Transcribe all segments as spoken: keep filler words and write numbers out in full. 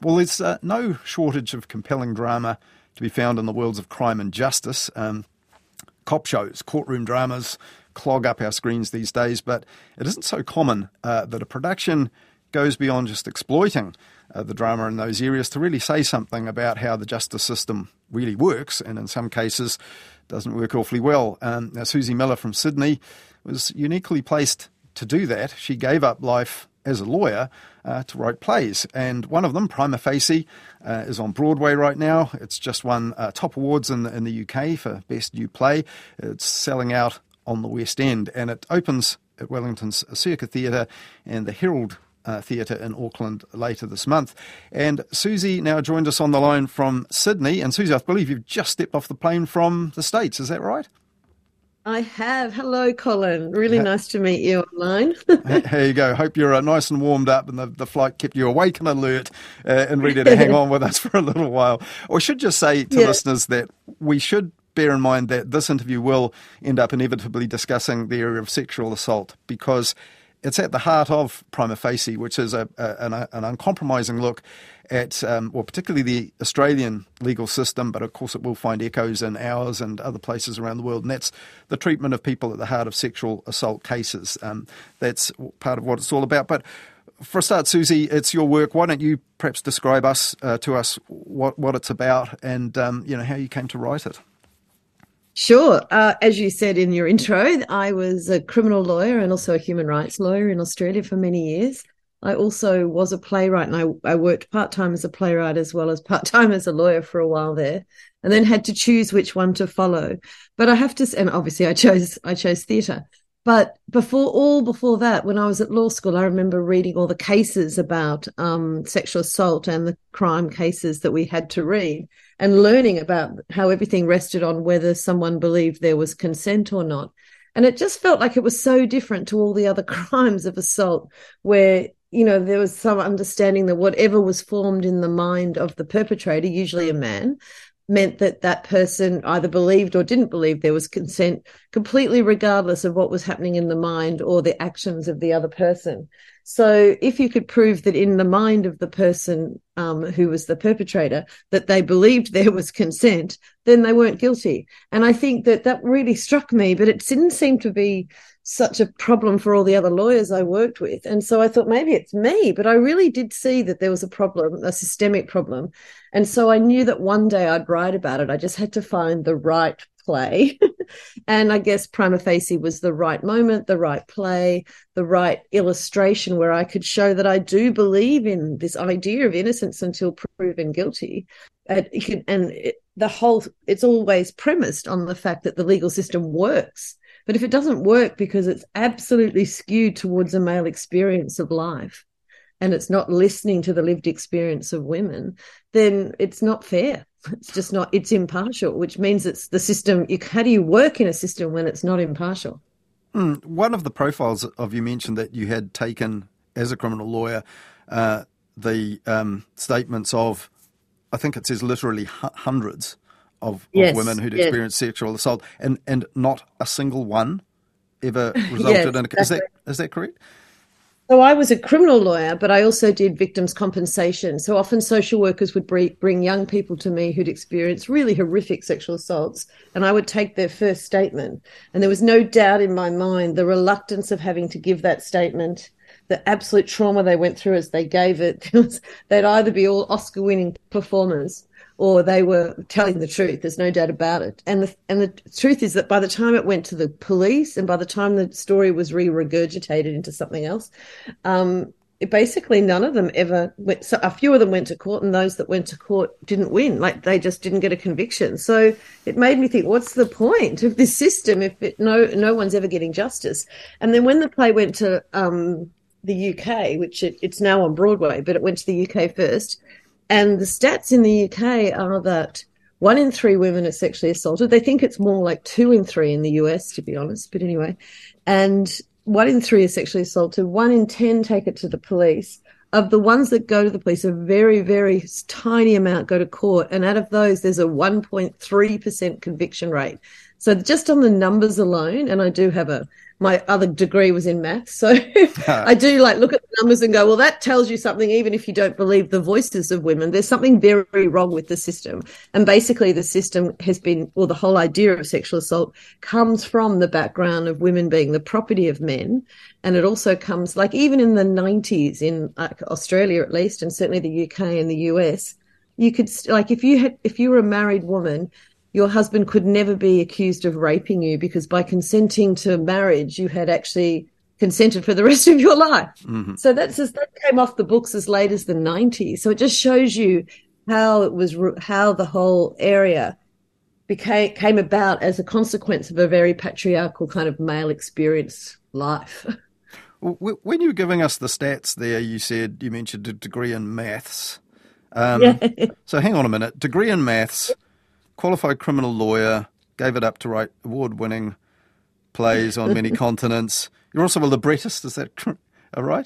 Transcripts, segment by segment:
Well, there's uh, no shortage of compelling drama to be found in the worlds of crime and justice. Um, cop shows, courtroom dramas clog up our screens these days, but it isn't so common uh, that a production goes beyond just exploiting uh, the drama in those areas to really say something about how the justice system really works, and in some cases doesn't work awfully well. Um, now, Susie Miller from Sydney was uniquely placed to do that. She gave up life as a lawyer uh, to write plays, and one of them, Prima Facie, uh, is on Broadway right now. It's just won uh, top awards in the, in the U K for Best New Play. It's selling out on the West End, and it opens at Wellington's Circa Theatre and the Herald uh, Theatre in Auckland later this month. And Susie now joined us on the line from Sydney. And Susie, I believe you've just stepped off the plane from the States, is that right? I have. Hello, Colin. Really Ha- nice to meet you online. Here you go. Hope you're uh, nice and warmed up and the, the flight kept you awake and alert uh, and ready to hang on with us for a little while. Or I should just say to Yeah. listeners that we should bear in mind that this interview will end up inevitably discussing the area of sexual assault, because it's at the heart of Prima Facie, which is a, a, an, an uncompromising look at, um, well, particularly the Australian legal system, but of course it will find echoes in ours and other places around the world, and that's the treatment of people at the heart of sexual assault cases. Um, that's part of what it's all about. But for a start, Susie, it's your work. Why don't you perhaps describe us uh, to us what, what it's about and um, you know how you came to write it? Sure. Uh, as you said in your intro, I was a criminal lawyer and also a human rights lawyer in Australia for many years. I also was a playwright, and I, I worked part-time as a playwright as well as part-time as a lawyer for a while there, and then had to choose which one to follow. But I have to, and obviously I chose I chose theatre. But before all before that, when I was at law school, I remember reading all the cases about um, sexual assault and the crime cases that we had to read, and learning about how everything rested on whether someone believed there was consent or not. And it just felt like it was so different to all the other crimes of assault, where, you know, there was some understanding that whatever was formed in the mind of the perpetrator, usually a man, meant that that person either believed or didn't believe there was consent, completely regardless of what was happening in the mind or the actions of the other person. So if you could prove that in the mind of the person um, who was the perpetrator, that they believed there was consent, then they weren't guilty. And I think that that really struck me, but it didn't seem to be such a problem for all the other lawyers I worked with. And so I thought maybe it's me, but I really did see that there was a problem, a systemic problem. And so I knew that one day I'd write about it. I just had to find the right play. And I guess Prima Facie was the right moment, the right play, the right illustration where I could show that I do believe in this idea of innocence until proven guilty. And, it can, and it, the whole, it's always premised on the fact that the legal system works. But if it doesn't work because it's absolutely skewed towards a male experience of life, and it's not listening to the lived experience of women, then it's not fair. It's just not, it's impartial, which means it's the system. You, how do you work in a system when it's not impartial? Mm, one of the profiles of you mentioned that you had taken as a criminal lawyer, uh, the um, statements of, I think it says literally hu- hundreds of, yes, of women who'd yes. experienced sexual assault, and, and not a single one ever resulted yes, in a... Is that, is that correct? So I was a criminal lawyer, but I also did victims' compensation. So often social workers would bring young people to me who'd experienced really horrific sexual assaults, and I would take their first statement. And there was no doubt in my mind the reluctance of having to give that statement, the absolute trauma they went through as they gave it. They'd either be all Oscar-winning performers or they were telling the truth. There's no doubt about it. And the, and the truth is that by the time it went to the police and by the time the story was re-regurgitated into something else, um, it basically none of them ever went. So a few of them went to court, and those that went to court didn't win. Like, they just didn't get a conviction. So it made me think, what's the point of this system if it, no no one's ever getting justice? And then when the play went to um, the U K, which it, it's now on Broadway, but it went to the U K first, and the stats in the U K are that one in three women are sexually assaulted. They think it's more like two in three in the U S, to be honest. But anyway, and one in three are sexually assaulted. One in ten take it to the police. Of the ones that go to the police, a very, very tiny amount go to court. And out of those, there's a one point three percent conviction rate. So just on the numbers alone, and I do have a my other degree was in maths. So I do like look at the numbers and go, well, that tells you something, even if you don't believe the voices of women. There's something very wrong with the system. And basically the system has been, or the whole idea of sexual assault comes from the background of women being the property of men. And it also comes, like even in the nineties in like, Australia at least, and certainly the U K and the U S, you could, like if you had, if you were a married woman, your husband could never be accused of raping you because by consenting to marriage, you had actually consented for the rest of your life. Mm-hmm. So that's just, that came off the books as late as the nineties. So it just shows you how it was, how the whole area became came about as a consequence of a very patriarchal kind of male experience life. When you were giving us the stats there, you said, you mentioned a degree in maths. Um, yeah. So hang on a minute. Degree in maths, qualified criminal lawyer, gave it up to write award-winning plays on many continents. You're also a librettist, is that right?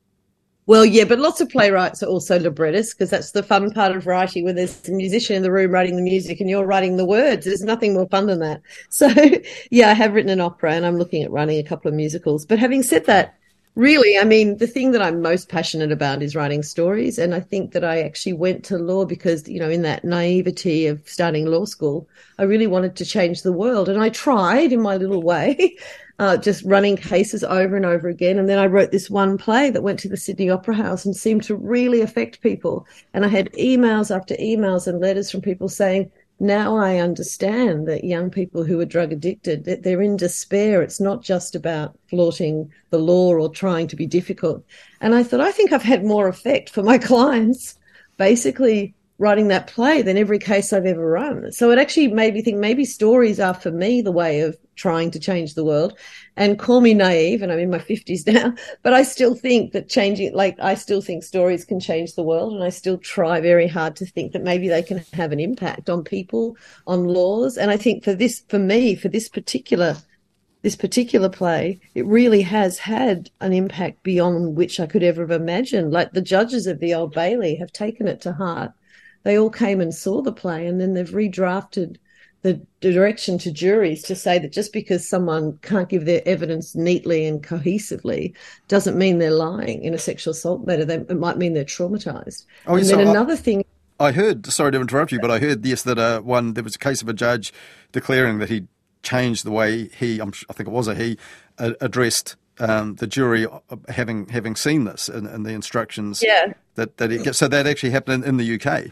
Well, yeah, but lots of playwrights are also librettists because that's the fun part of writing when there's a musician in the room writing the music and you're writing the words. There's nothing more fun than that. So, yeah, I have written an opera and I'm looking at writing a couple of musicals. But having said that, really, I mean, the thing that I'm most passionate about is writing stories. And I think that I actually went to law because, you know, in that naivety of starting law school, I really wanted to change the world. And I tried in my little way, uh, just running cases over and over again. And then I wrote this one play that went to the Sydney Opera House and seemed to really affect people. And I had emails after emails and letters from people saying, now I understand that young people who are drug addicted, that they're in despair. It's not just about flaunting the law or trying to be difficult. And I thought, I think I've had more effect for my clients basically writing that play than every case I've ever run. So it actually made me think maybe stories are for me the way of trying to change the world. And call me naive, and I'm in my fifties now, but I still think that changing, like I still think stories can change the world, and I still try very hard to think that maybe they can have an impact on people, on laws. And I think for this, for me, for this particular, this particular play, it really has had an impact beyond which I could ever have imagined. Like the judges of the Old Bailey have taken it to heart. They all came and saw the play, and then they've redrafted the direction to juries to say that just because someone can't give their evidence neatly and cohesively doesn't mean they're lying in a sexual assault matter. They, it might mean they're traumatized. Oh, and so then I, another thing... I heard, sorry to interrupt you, but I heard, yes, that uh, one, there was a case of a judge declaring that he changed the way he, I'm, I think it was a he, uh, addressed um, the jury having having seen this and, and the instructions yeah. that, that it gets. So that actually happened in, in the U K.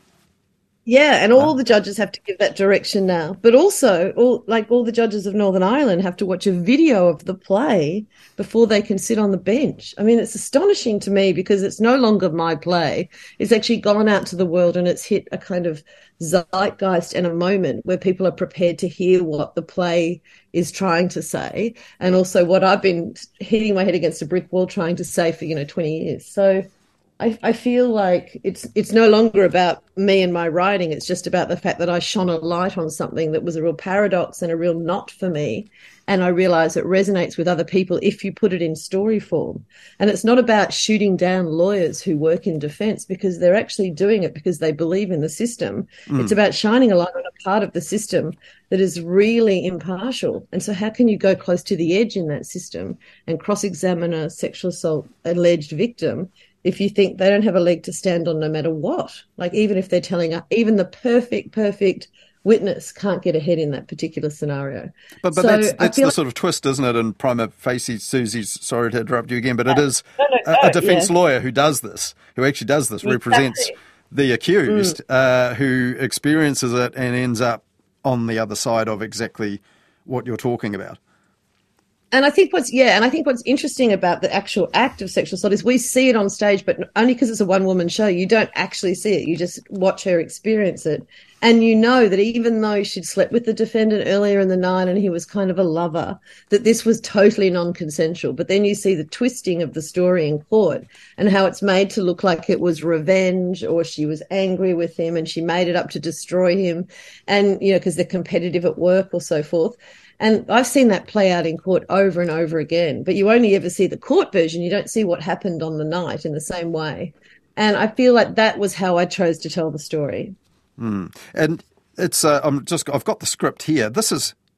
Yeah, and all the judges have to give that direction now. But also, all like all the judges of Northern Ireland have to watch a video of the play before they can sit on the bench. I mean, it's astonishing to me because it's no longer my play. It's actually gone out to the world and it's hit a kind of zeitgeist and a moment where people are prepared to hear what the play is trying to say, and also what I've been hitting my head against a brick wall trying to say for, you know, twenty years. So I, I feel like it's it's no longer about me and my writing. It's just about the fact that I shone a light on something that was a real paradox and a real knot for me. And I realize it resonates with other people if you put it in story form. And it's not about shooting down lawyers who work in defense because they're actually doing it because they believe in the system. Mm. It's about shining a light on a part of the system that is really impartial. And so how can you go close to the edge in that system and cross-examine a sexual assault alleged victim if you think they don't have a leg to stand on no matter what? Like even if they're telling us, even the perfect, perfect witness can't get ahead in that particular scenario. But but so that's, that's the like, sort of twist, isn't it, in prima facie, Susie's, sorry to interrupt you again, but it is no, no, a, no, a defence yeah. lawyer who does this, who actually does this, exactly. represents the accused, mm. uh, who experiences it and ends up on the other side of exactly what you're talking about. And I think what's, yeah, and I think what's interesting about the actual act of sexual assault is we see it on stage, but only because it's a one-woman show, you don't actually see it. You just watch her experience it. And you know that even though she'd slept with the defendant earlier in the night and he was kind of a lover, that this was totally non-consensual. But then you see the twisting of the story in court and how it's made to look like it was revenge or she was angry with him and she made it up to destroy him. And, you know, because they're competitive at work or so forth. And I've seen that play out in court over and over again, but you only ever see the court version. You don't see what happened on the night in the same way. And I feel like that was how I chose to tell the story. Mm. And it's, uh, I'm just, I've got the script here. This is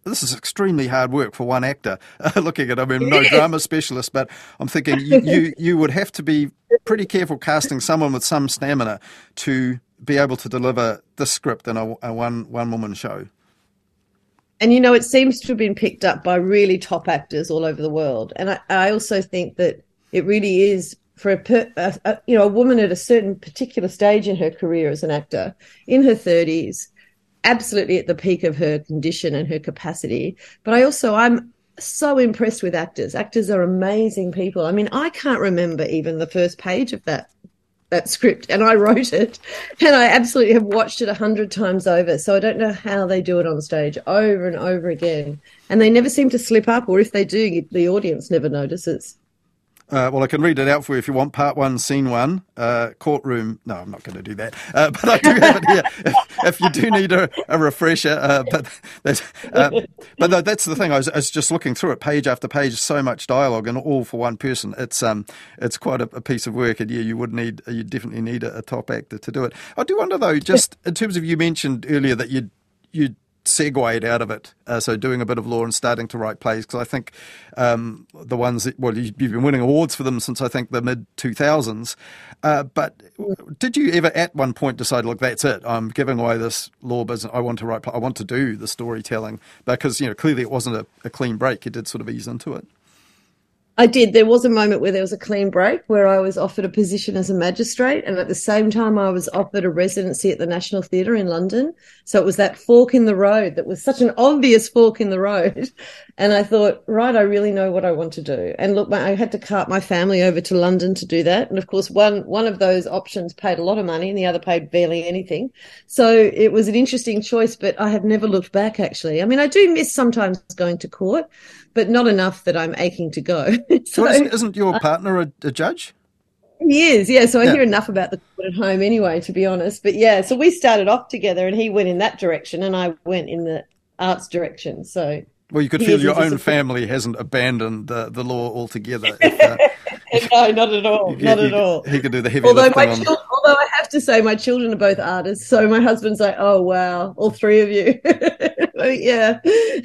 this is extremely hard work for one actor. Uh, looking at, I mean, no drama specialist, but I'm thinking you, you you would have to be pretty careful casting someone with some stamina to be able to deliver this script in a, a one one woman show. And, you know, it seems to have been picked up by really top actors all over the world. And I, I also think that it really is for a, per, a, a, you know, a woman at a certain particular stage in her career as an actor, in her thirties, absolutely at the peak of her condition and her capacity. But I also, I'm so impressed with actors. Actors are amazing people. I mean, I can't remember even the first page of that that script, and I wrote it, and I absolutely have watched it a hundred times over. So I don't know how they do it on stage over and over again. And they never seem to slip up, or if they do, the audience never notices. Uh, well, I can read it out for you if you want. Part one, scene one, uh, courtroom. No, I'm not going to do that. Uh, but I do have it here if, if you do need a, a refresher. Uh, but that's, uh, but no, that's the thing. I was, I was just looking through it, page after page, so much dialogue, and all for one person. It's um, it's quite a, a piece of work, and yeah, you would need, you definitely need a, a top actor to do it. I do wonder though, just in terms of, you mentioned earlier that you you. segued out of it, uh, so doing a bit of law and starting to write plays, because I think um, the ones that, well, you've been winning awards for them since I think the mid two thousands, uh, but did you ever at one point decide, look, that's it, I'm giving away this law business, I want to write, I want to do the storytelling, because, you know, clearly it wasn't a, a clean break, you did sort of ease into it? I did. There was a moment where there was a clean break where I was offered a position as a magistrate, and at the same time I was offered a residency at the National Theatre in London. So it was that fork in the road that was such an obvious fork in the road. And I thought, right, I really know what I want to do. And look, I had to cart my family over to London to do that. And of course, one one of those options paid a lot of money and the other paid barely anything. So it was an interesting choice, but I have never looked back, actually. I mean, I do miss sometimes going to court, but not enough that I'm aching to go. So, well, isn't, isn't your partner a, a judge? He is, yeah. So I yeah. hear enough about the court at home anyway, to be honest. But yeah, so we started off together, and he went in that direction, and I went in the arts direction. So well, you could feel your own family hasn't abandoned the, the law altogether. If, uh, no, not at all. Not he, at all. He could do the heavy although lifting. My on... children, although I have to say, my children are both artists. So my husband's like, "Oh wow, all three of you." Yeah.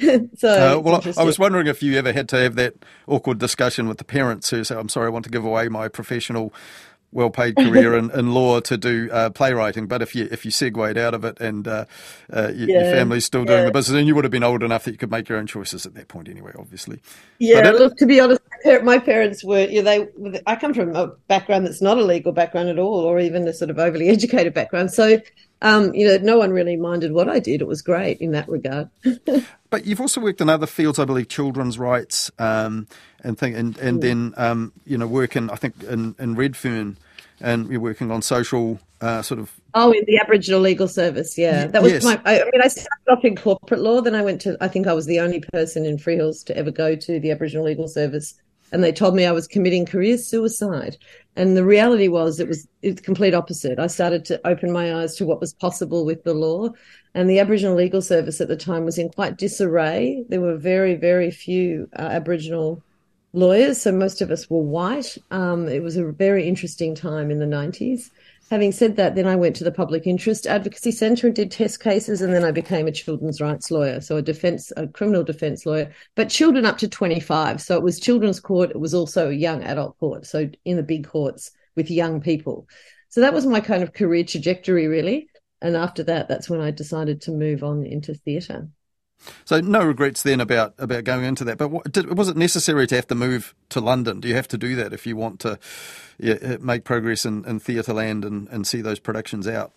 So uh, well, I was wondering if you ever had to have that awkward discussion with the parents who say, "I'm sorry, I want to give away my professional, well-paid career in, in law to do uh, playwriting." But if you if you segued out of it and uh, uh, you, yeah, your family's still doing yeah. the business, and you would have been old enough that you could make your own choices at that point anyway, obviously. Yeah, but look, it, to be honest, my parents were, you know, they, I come from a background that's not a legal background at all, or even a sort of overly educated background. So, um, you know, no one really minded what I did. It was great in that regard. But you've also worked in other fields, I believe, children's rights, um, and thing, and and mm. then um, you know, working, I think, in, in Redfern, and you're working on social uh, sort of. Oh, in the Aboriginal Legal Service, yeah, that was yes. my. I, I mean, I started off in corporate law, then I went to. I think I was the only person in Freehills to ever go to the Aboriginal Legal Service, and they told me I was committing career suicide. And the reality was, it was it's complete opposite. I started to open my eyes to what was possible with the law. And the Aboriginal Legal Service at the time was in quite disarray. There were very, very few uh, Aboriginal lawyers, so most of us were white. Um, it was a very interesting time in the nineties. Having said that, then I went to the Public Interest Advocacy Centre and did test cases, and then I became a children's rights lawyer, so a defence, a criminal defence lawyer, but children up to twenty-five. So it was children's court. It was also young adult court, so in the big courts with young people. So that was my kind of career trajectory, really. And after that, that's when I decided to move on into theatre. So no regrets then about, about going into that. But what, did, was it necessary to have to move to London? Do you have to do that if you want to yeah, make progress in, in theatre land and, and see those productions out?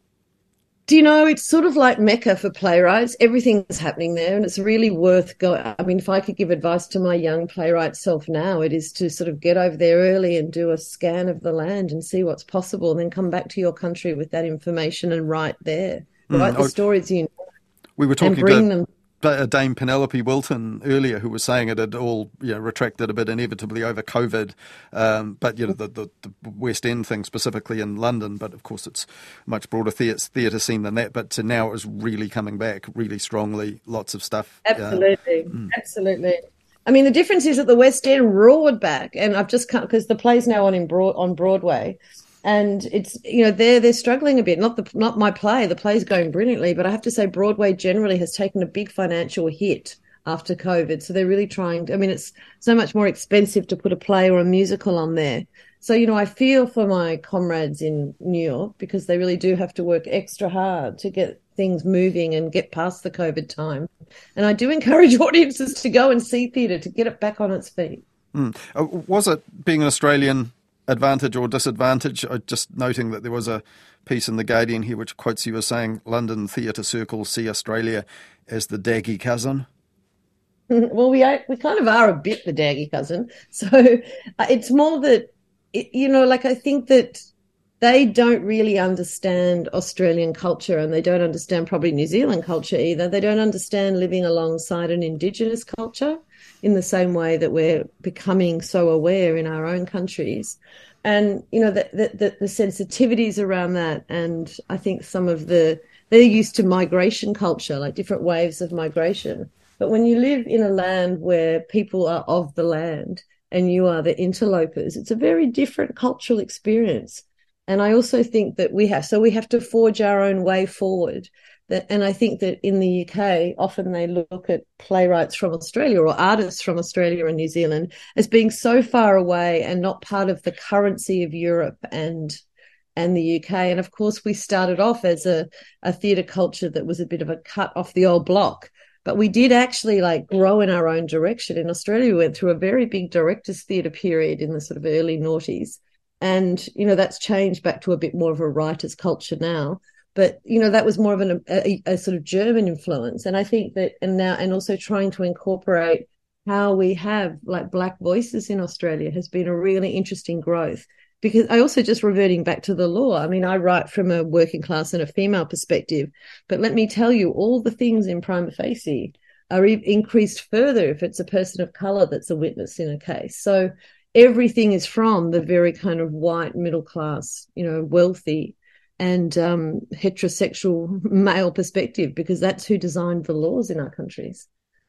Do you know, it's sort of like Mecca for playwrights. Everything's happening there, and it's really worth going. I mean, if I could give advice to my young playwright self now, it is to sort of get over there early and do a scan of the land and see what's possible, and then come back to your country with that information and write there. Write mm, the I, stories you know. We were talking and bring to them. Dame Penelope Wilton earlier, who was saying it had all you know, retracted a bit inevitably over COVID, um, but you know the, the, the West End thing specifically in London, but of course it's a much broader theatre, theatre scene than that, but to now it was really coming back really strongly, lots of stuff. Absolutely, uh, mm. absolutely. I mean, the difference is that the West End roared back, and I've just come, because the play's now on in Broad, on Broadway, And it's, you know, they're they're struggling a bit. Not the not my play. The play's going brilliantly, but I have to say Broadway generally has taken a big financial hit after COVID. So they're really trying to, I mean, it's so much more expensive to put a play or a musical on there. So, you know, I feel for my comrades in New York because they really do have to work extra hard to get things moving and get past the COVID time. And I do encourage audiences to go and see theatre to get it back on its feet. Mm. Uh, was it being an Australian advantage or disadvantage? Uh, just noting that there was a piece in The Guardian here which quotes you as saying London theatre circles see Australia as the daggy cousin. Well, we are, we kind of are a bit the daggy cousin. So uh, it's more that, it, you know, like I think that they don't really understand Australian culture and they don't understand probably New Zealand culture either. They don't understand living alongside an Indigenous culture in the same way that we're becoming so aware in our own countries. And, you know, the, the, the sensitivities around that. And I think some of the, they're used to migration culture, like different waves of migration. But when you live in a land where people are of the land and you are the interlopers, it's a very different cultural experience. And I also think that we have, so we have to forge our own way forward. That, and I think that in the U K, often they look at playwrights from Australia or artists from Australia and New Zealand as being so far away and not part of the currency of Europe and and the U K. And of course, we started off as a, a theatre culture that was a bit of a cut off the old block. But we did actually like grow in our own direction. In Australia, we went through a very big directors' theatre period in the sort of early noughties. And, you know, that's changed back to a bit more of a writer's culture now. But, you know, that was more of an, a, a sort of German influence. And I think that, and now, and also trying to incorporate how we have like Black voices in Australia has been a really interesting growth. Because I also just reverting back to the law. I mean, I write from a working class and a female perspective, but let me tell you, all the things in prima facie are increased further if it's a person of colour that's a witness in a case. So everything is from the very kind of white, middle class, you know, wealthy and um, heterosexual male perspective, because that's who designed the laws in our countries.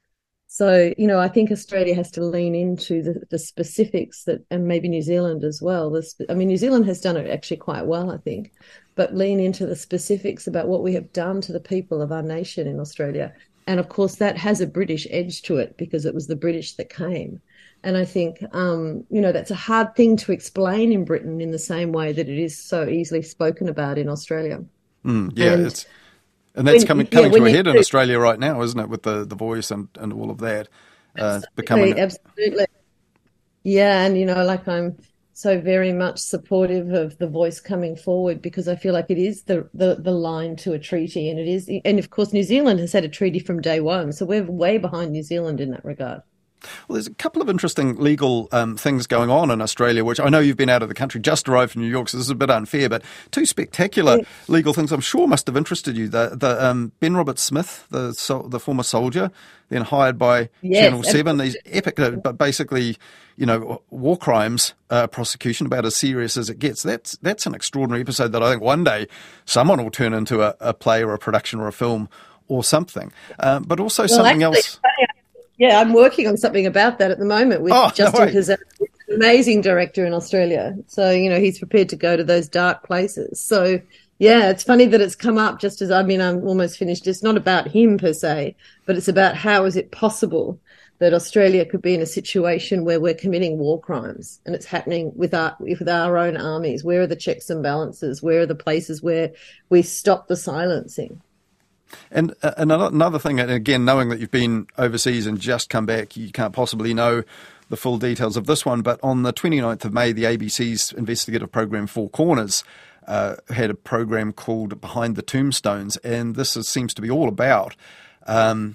So, you know, I think Australia has to lean into the, the specifics that, and maybe New Zealand as well. This, I mean, New Zealand has done it actually quite well, I think, but lean into the specifics about what we have done to the people of our nation in Australia. And of course, that has a British edge to it because it was the British that came. And I think, um, you know, that's a hard thing to explain in Britain in the same way that it is so easily spoken about in Australia. Mm, yeah, and, it's... And that's when, coming coming yeah, to a head you, in Australia right now, isn't it, with the, the voice and, and all of that? Uh, absolutely, becoming absolutely. Yeah, and, you know, like I'm so very much supportive of the voice coming forward because I feel like it is the, the, the line to a treaty. And it is, and of course, New Zealand has had a treaty from day one. So we're way behind New Zealand in that regard. Well, there's a couple of interesting legal um, things going on in Australia, which I know you've been out of the country, just arrived from New York, so this is a bit unfair, but two spectacular yeah. legal things I'm sure must have interested you. The, the um, Ben Roberts-Smith, the so, the former soldier, then hired by yes, Channel seven, these epic, but basically, you know, war crimes uh, prosecution about as serious as it gets. That's that's an extraordinary episode that I think one day someone will turn into a, a play or a production or a film or something. Um, but also well, something actually, else... Yeah, I'm working on something about that at the moment with oh, Justin no Kazan, an amazing director in Australia. So, you know, he's prepared to go to those dark places. So, yeah, it's funny that it's come up just as, I mean, I'm almost finished. It's not about him per se, but it's about how is it possible that Australia could be in a situation where we're committing war crimes and it's happening with our, with our own armies. Where are the checks and balances? Where are the places where we stop the silencing? And uh, another thing, and again, knowing that you've been overseas and just come back, you can't possibly know the full details of this one, but on the twenty-ninth of May, the A B C's investigative program Four Corners uh, had a program called Behind the Tombstones, and this is, seems to be all about um,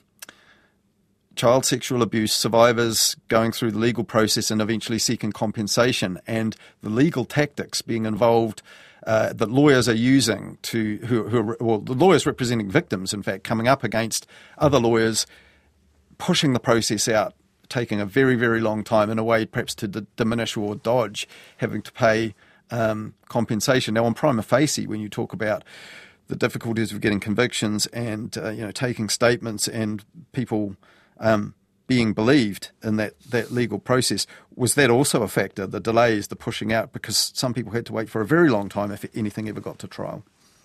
child sexual abuse survivors going through the legal process and eventually seeking compensation, and the legal tactics being involved Uh, that lawyers are using to, who, who are, well, the lawyers representing victims, in fact, coming up against other lawyers, pushing the process out, taking a very, very long time in a way perhaps to d- diminish or dodge having to pay um, compensation. Now, on prima facie, when you talk about the difficulties of getting convictions and, uh, you know, taking statements and people um, being believed in that, that legal process. Was that also a factor, the delays, the pushing out, because some people had to wait for a very long time if anything ever got to trial?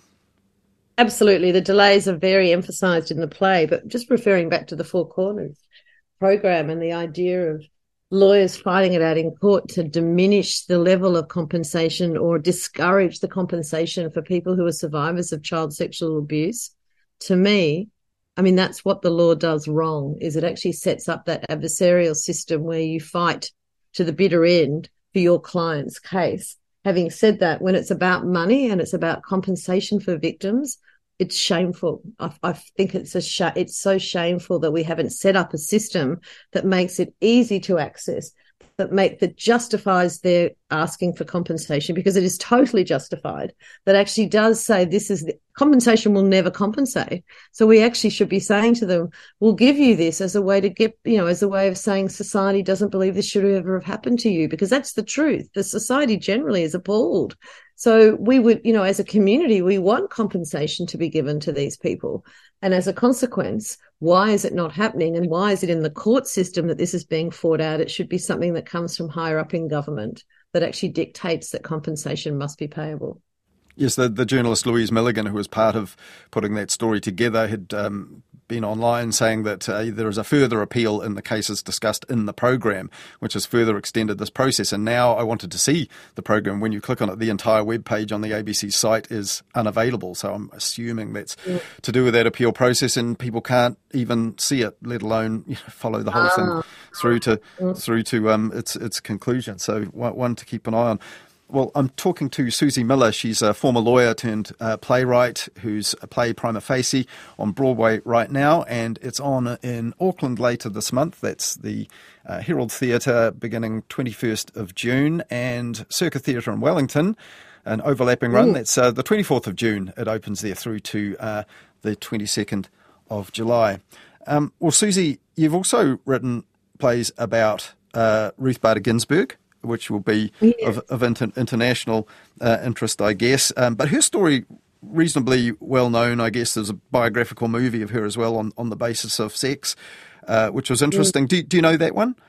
Absolutely. The delays are very emphasised in the play, but just referring back to the Four Corners program and the idea of lawyers fighting it out in court to diminish the level of compensation or discourage the compensation for people who are survivors of child sexual abuse, to me, I mean, that's what the law does wrong, is it actually sets up that adversarial system where you fight to the bitter end for your client's case. Having said that, when it's about money and it's about compensation for victims, it's shameful. I, I think it's a sh- it's so shameful that we haven't set up a system that makes it easy to access, that make that justifies their asking for compensation, because it is totally justified. That actually does say this is the, compensation will never compensate. So we actually should be saying to them, we'll give you this as a way to get, you know, as a way of saying society doesn't believe this should ever have happened to you, because that's the truth. The society generally is appalled. So we would, you know, as a community, we want compensation to be given to these people. And as a consequence, why is it not happening? And why is it in the court system that this is being fought out? It should be something that comes from higher up in government that actually dictates that compensation must be payable. Yes, the, the journalist Louise Milligan, who was part of putting that story together, had um, been online saying that uh, there is a further appeal in the cases discussed in the program, which has further extended this process. And now I wanted to see the program. When you click on it, the entire web page on the A B C site is unavailable. So I'm assuming that's yeah. to do with that appeal process, and people can't even see it, let alone you know, follow the whole ah. thing through to yeah. through to um, its its conclusion. So one to keep an eye on. Well, I'm talking to Susie Miller. She's a former lawyer turned uh, playwright who's a play Prima Facie on Broadway right now, and it's on in Auckland later this month. That's the uh, Herald Theatre beginning twenty-first of June, and Circa Theatre in Wellington, an overlapping run. Ooh. That's uh, the twenty-fourth of June. It opens there through to uh, the twenty-second of July. Um, well, Susie, you've also written plays about uh, Ruth Bader Ginsburg, which will be yeah. of, of inter- international uh, interest, I guess. Um, but her story, reasonably well known, I guess. There's a biographical movie of her as well on, on the basis of sex, uh, which was interesting. Mm. Do, do you know that one?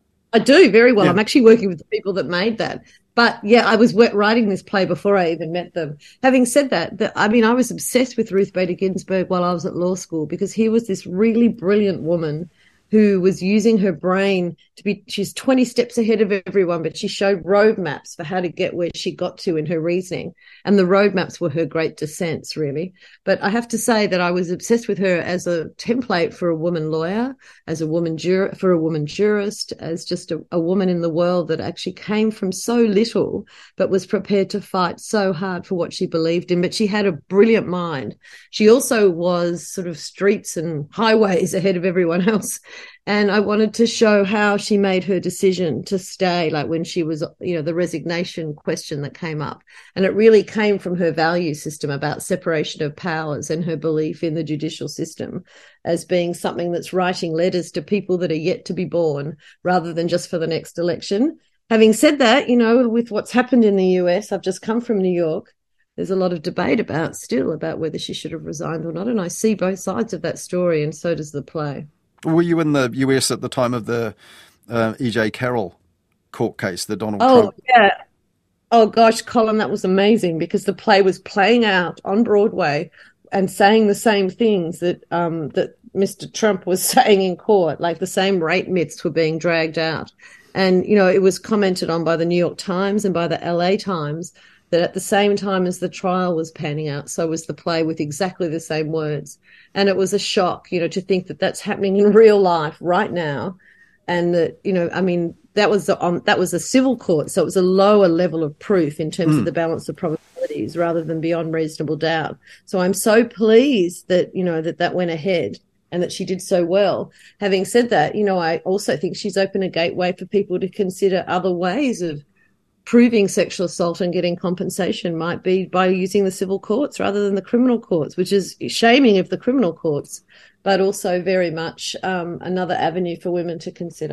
I do, very well. Yeah. I'm actually working with the people that made that. But, yeah, I was writing this play before I even met them. Having said that, the, I mean, I was obsessed with Ruth Bader Ginsburg while I was at law school, because here was this really brilliant woman who was using her brain to be, she's twenty steps ahead of everyone, but she showed roadmaps for how to get where she got to in her reasoning. And the roadmaps were her great dissents, really. But I have to say that I was obsessed with her as a template for a woman lawyer, as a woman jur- for a woman jurist, as just a, a woman in the world that actually came from so little, but was prepared to fight so hard for what she believed in. But she had a brilliant mind. She also was sort of streets and highways ahead of everyone else. And I wanted to show how she made her decision to stay, like when she was, you know, the resignation question that came up. And it really came from her value system about separation of powers and her belief in the judicial system as being something that's writing letters to people that are yet to be born rather than just for the next election. Having said that, you know, with what's happened in the U S, I've just come from New York. There's a lot of debate about still about whether she should have resigned or not. And I see both sides of that story, and so does the play. Were you in the U S at the time of the uh, E J Carroll court case, the Donald oh, Trump? Oh, yeah. Oh, gosh, Colin, that was amazing, because the play was playing out on Broadway and saying the same things that um, that Mister Trump was saying in court, like the same rape myths were being dragged out. And, you know, it was commented on by the New York Times and by the L A Times that at the same time as the trial was panning out, so was the play with exactly the same words. And it was a shock, you know, to think that that's happening in real life right now. And that, you know, I mean, that was the, um, that was a civil court, so it was a lower level of proof in terms mm. of the balance of probabilities rather than beyond reasonable doubt. So I'm so pleased that, you know, that that went ahead and that she did so well. Having said that, you know, I also think she's opened a gateway for people to consider other ways of proving sexual assault and getting compensation, might be by using the civil courts rather than the criminal courts, which is shaming of the criminal courts, but also very much um, another avenue for women to consider.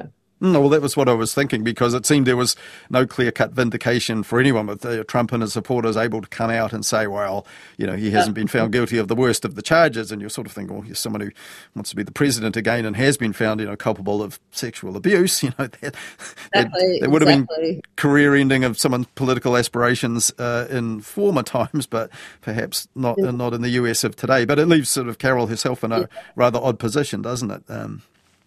No, well, that was what I was thinking, because it seemed there was no clear-cut vindication for anyone with uh, Trump and his supporters able to come out and say, well, you know, he hasn't been found guilty of the worst of the charges. And you're sort of thinking, well, here's someone who wants to be the president again and has been found, you know, culpable of sexual abuse. You know, that, that, Exactly, that would have exactly. been career-ending of someone's political aspirations uh, in former times, but perhaps not, uh, not in the U S of today. But it leaves sort of Carol herself in a Yeah. rather odd position, doesn't it? Um,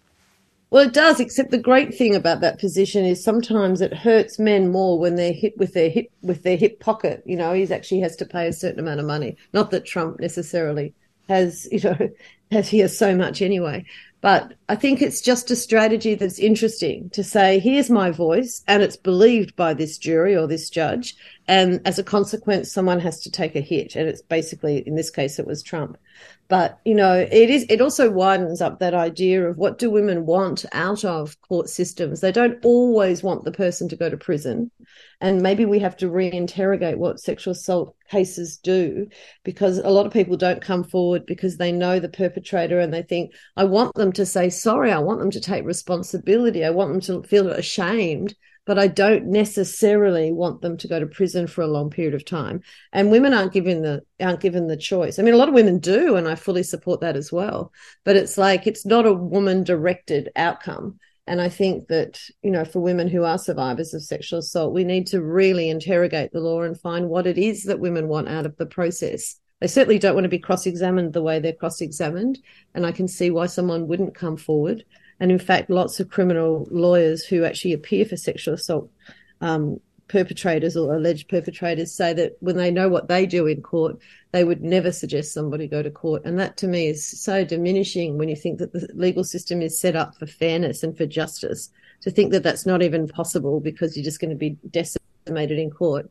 Well, it does, except the great thing about that position is sometimes it hurts men more when they're hit with their hip with their hip pocket. You know, he actually has to pay a certain amount of money. Not that Trump necessarily has, you know, has he has so much anyway. But I think it's just a strategy that's interesting to say, here's my voice, and it's believed by this jury or this judge, and as a consequence, someone has to take a hit. And it's basically, in this case, it was Trump. But, you know, it is. It also widens up that idea of what do women want out of court systems. They don't always want the person to go to prison. And maybe we have to reinterrogate what sexual assault cases do, because a lot of people don't come forward because they know the perpetrator and they think, I want them to say sorry. I want them to take responsibility. I want them to feel ashamed. But I don't necessarily want them to go to prison for a long period of time. And women aren't given the aren't given the choice. I mean, a lot of women do, and I fully support that as well. But it's like it's not a woman-directed outcome. And I think that, you know, for women who are survivors of sexual assault, we need to really interrogate the law and find what it is that women want out of the process. They certainly don't want to be cross-examined the way they're cross-examined, and I can see why someone wouldn't come forward. And in fact, lots of criminal lawyers who actually appear for sexual assault um, perpetrators or alleged perpetrators say that when they know what they do in court, they would never suggest somebody go to court. And that to me is so diminishing when you think that the legal system is set up for fairness and for justice. To think that that's not even possible because you're just going to be decimated in court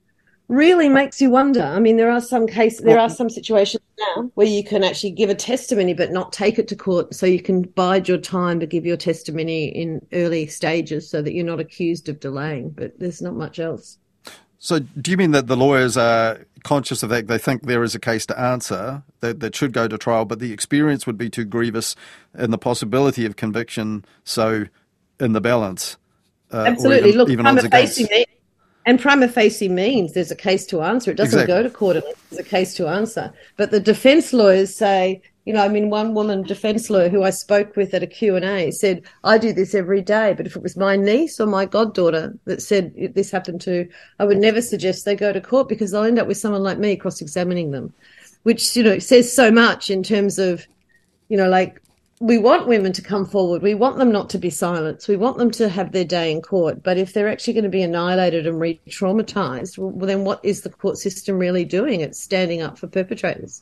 really makes you wonder. I mean, there are some cases, there are some situations now where you can actually give a testimony but not take it to court, so you can bide your time to give your testimony in early stages so that you're not accused of delaying, but there's not much else. So do you mean that the lawyers are conscious of that? They think there is a case to answer that, that should go to trial, but the experience would be too grievous and the possibility of conviction so in the balance? Uh, Absolutely. even, Look, even prima odds against... facie me- And prima facie means there's a case to answer. It doesn't Exactly. go to court unless there's a case to answer. But the defence lawyers say, you know, I mean, one woman defence lawyer who I spoke with at a Q and A said, I do this every day, but if it was my niece or my goddaughter that said this happened to, I would never suggest they go to court because they'll end up with someone like me cross-examining them, which, you know, says so much in terms of, you know, like, we want women to come forward. We want them not to be silenced. We want them to have their day in court. But if they're actually going to be annihilated and re-traumatized, well, then what is the court system really doing? It's standing up for perpetrators.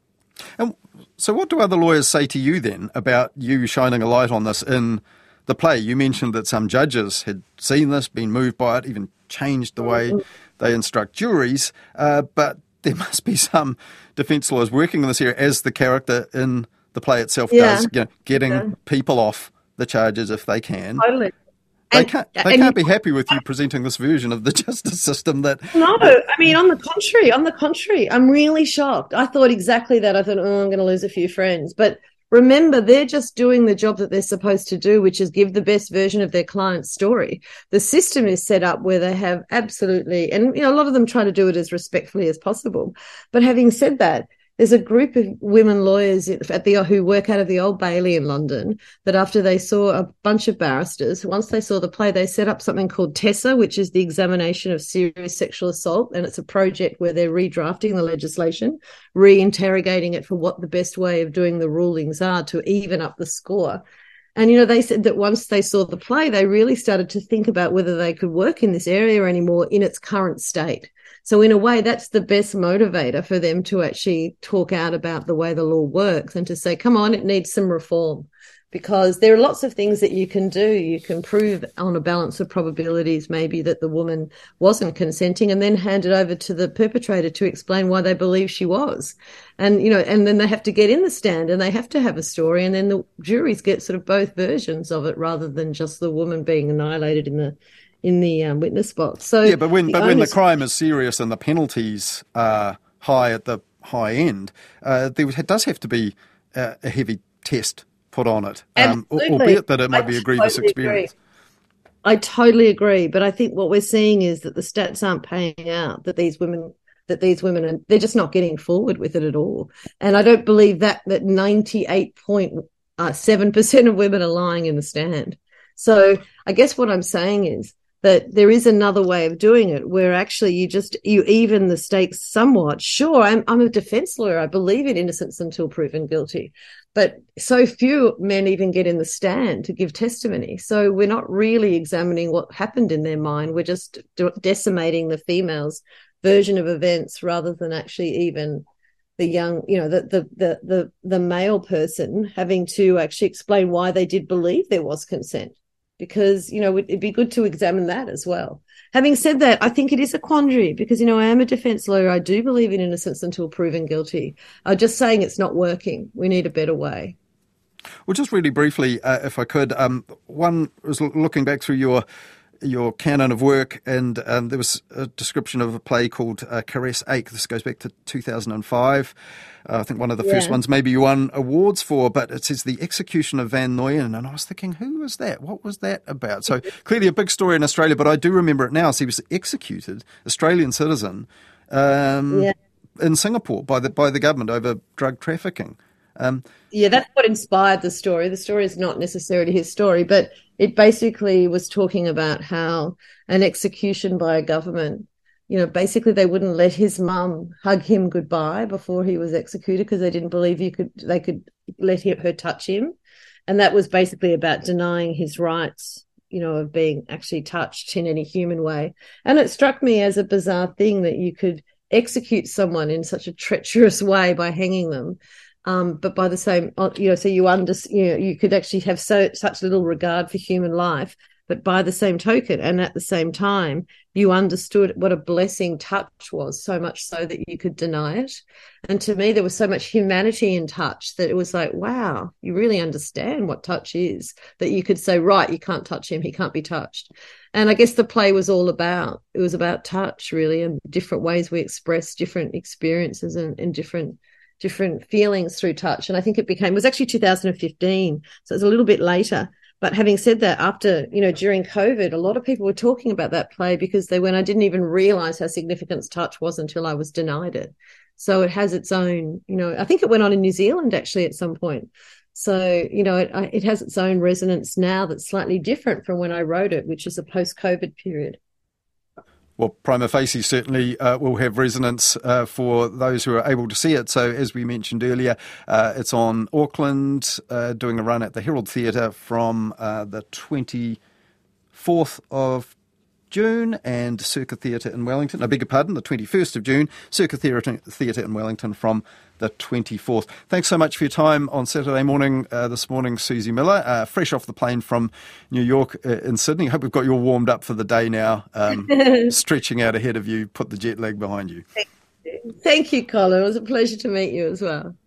And so what do other lawyers say to you then about you shining a light on this in the play? You mentioned that some judges had seen this, been moved by it, even changed the way they instruct juries. Uh, but there must be some defence lawyers working in this area as the character in the play itself Yeah. does, you know, getting Yeah. people off the charges if they can. Totally. They And- can't, they and can't you- be happy with you presenting this version of the justice system that... No, I mean, on the contrary, on the contrary, I'm really shocked. I thought exactly that. I thought, oh, I'm going to lose a few friends. But remember, they're just doing the job that they're supposed to do, which is give the best version of their client's story. The system is set up where they have absolutely, and you know, a lot of them try to do it as respectfully as possible. But having said that, there's a group of women lawyers at the who work out of the Old Bailey in London that after they saw a bunch of barristers, once they saw the play, they set up something called TESSA, which is the Examination of Serious Sexual Assault. And it's a project where they're redrafting the legislation, re-interrogating it for what the best way of doing the rulings are to even up the score. And, you know, they said that once they saw the play, they really started to think about whether they could work in this area anymore in its current state. So in a way, that's the best motivator for them to actually talk out about the way the law works and to say, come on, it needs some reform. Because there are lots of things that you can do. You can prove on a balance of probabilities maybe that the woman wasn't consenting and then hand it over to the perpetrator to explain why they believe she was. And, you know, and then they have to get in the stand and they have to have a story, and then the juries get sort of both versions of it rather than just the woman being annihilated in the in the um, witness box. So yeah, but when but when the onus- crime is serious and the penalties are high at the high end, uh, there does have to be uh, a heavy test put on it, um, Absolutely. albeit that it might I be a grievous totally experience. agree. I totally agree. But I think what we're seeing is that the stats aren't paying out, that these women that these women are, they're just not getting forward with it at all. And I don't believe that that ninety-eight point seven percent of women are lying in the stand. So I guess what I'm saying is that there is another way of doing it where actually you just, you even the stakes somewhat. Sure, I'm, I'm a defense lawyer. I believe in innocence until proven guilty. But so few men even get in the stand to give testimony. So we're not really examining what happened in their mind. We're just decimating the female's version of events rather than actually even the young, you know, the, the the the the male person having to actually explain why they did believe there was consent. Because, you know, it'd be good to examine that as well. Having said that, I think it is a quandary because, you know, I am a defence lawyer. I do believe in innocence until proven guilty. I'm just saying it's not working. We need a better way. Well, just really briefly, uh, if I could, um, one was looking back through your your canon of work, and um, there was a description of a play called uh, Caress Ache. This goes back to two thousand five. Uh, I think one of the yeah. first ones maybe you won awards for, but it says The Execution of Van Nooyen, and I was thinking, who was that? What was that about? So clearly a big story in Australia, but I do remember it now. So he was executed, Australian citizen, um, yeah. in Singapore by the by the government over drug trafficking. Um, yeah, that's what inspired the story. The story is not necessarily his story, but it basically was talking about how an execution by a government, you know, basically they wouldn't let his mum hug him goodbye before he was executed because they didn't believe you could, they could let her touch him. And that was basically about denying his rights, you know, of being actually touched in any human way. And it struck me as a bizarre thing that you could execute someone in such a treacherous way by hanging them. Um, but by the same, you know, so you under, you know, you could actually have so such little regard for human life, but by the same token and at the same time, you understood what a blessing touch was, so much so that you could deny it. And to me, there was so much humanity in touch that it was like, wow, you really understand what touch is, that you could say, right, you can't touch him, he can't be touched. And I guess the play was all about, it was about touch, really, and different ways we express different experiences and, and different different feelings through touch. And I think it became, it was actually two thousand fifteen, so it's a little bit later. But having said that, after, you know, during COVID, a lot of people were talking about that play because they went, I didn't even realize how significant touch was until I was denied it. So it has its own, you know, I think it went on in New Zealand actually at some point. So, you know, it, it has its own resonance now that's slightly different from when I wrote it, which is a post-COVID period. Well, prima facie certainly uh, will have resonance uh, for those who are able to see it. So, as we mentioned earlier, uh, it's on Auckland, uh, doing a run at the Herald Theatre from uh, the twenty-fourth of June, and Circa Theatre in Wellington. I beg your pardon, the twenty-first of June, Circa Theatre, Theatre in Wellington from the twenty-fourth. Thanks so much for your time on Saturday morning uh, this morning, Susie Miller, uh, fresh off the plane from New York uh, in Sydney. Hope we've got you all warmed up for the day now, um, stretching out ahead of you, put the jet lag behind you. Thank you. Thank you, Colin. It was a pleasure to meet you as well.